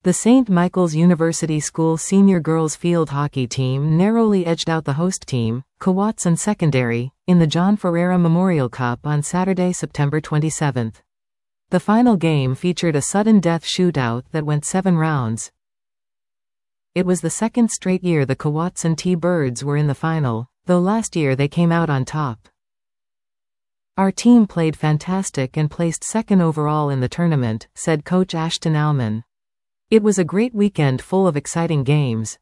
The St. Michael's University School senior girls field hockey team narrowly edged out the host team, Kawatson Secondary, in the John Ferreira Memorial Cup on Saturday, September 27. The final game featured a sudden death shootout that went 7 rounds. It was the second straight year the Kawatson T-Birds were in the final, though last year they came out on top. "Our team played fantastic and placed second overall in the tournament," said coach Ashton Allman. "It was a great weekend full of exciting games."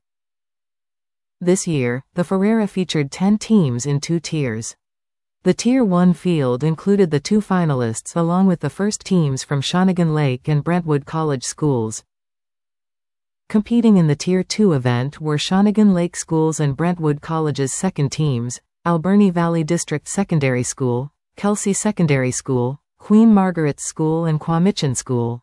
This year, the Ferreira featured 10 teams in 2 tiers. The Tier 1 field included the 2 finalists along with the first teams from Shawnigan Lake and Brentwood College schools. Competing in the Tier 2 event were Shawnigan Lake Schools and Brentwood College's second teams, Alberni Valley District Secondary School, Kelsey Secondary School, Queen Margaret's School and Quamichin School.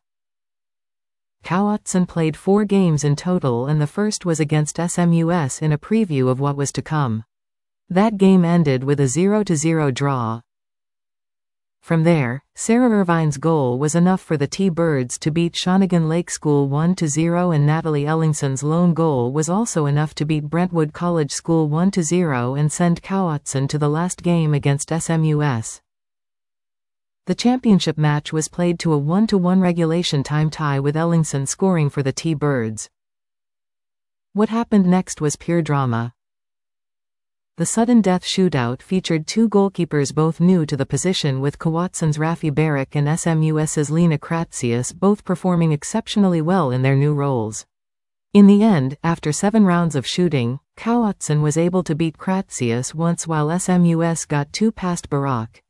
Kawatson played 4 games in total, and the first was against SMUS in a preview of what was to come. That game ended with a 0-0 draw. From there, Sarah Irvine's goal was enough for the T-Birds to beat Shawnigan Lake School 1-0, and Natalie Ellingson's lone goal was also enough to beat Brentwood College School 1-0 and send Kawatson to the last game against SMUS. The championship match was played to a 1-1 regulation time tie with Ellingson scoring for the T-Birds. What happened next was pure drama. The sudden death shootout featured 2 goalkeepers both new to the position, with Kawatson's Rafi Barrick and SMUS's Lena Kratsius both performing exceptionally well in their new roles. In the end, after 7 rounds of shooting, Kawatson was able to beat Kratsius once while SMUS got 2 past Barak.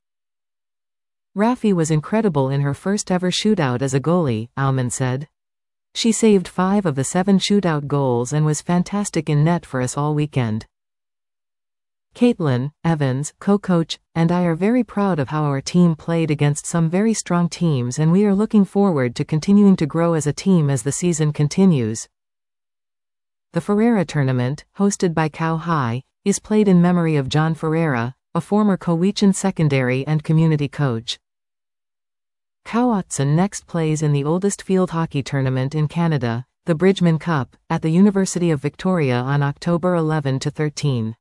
"Rafi was incredible in her first ever shootout as a goalie," Allman said. "She saved 5 of the 7 shootout goals and was fantastic in net for us all weekend. Caitlin Evans, co-coach, and I are very proud of how our team played against some very strong teams, and we are looking forward to continuing to grow as a team as the season continues." The Ferreira tournament, hosted by Cow High, is played in memory of John Ferreira, a former Cowichan secondary and community coach. Kawatson next plays in the oldest field hockey tournament in Canada, the Bridgman Cup, at the University of Victoria on October 11 to 13.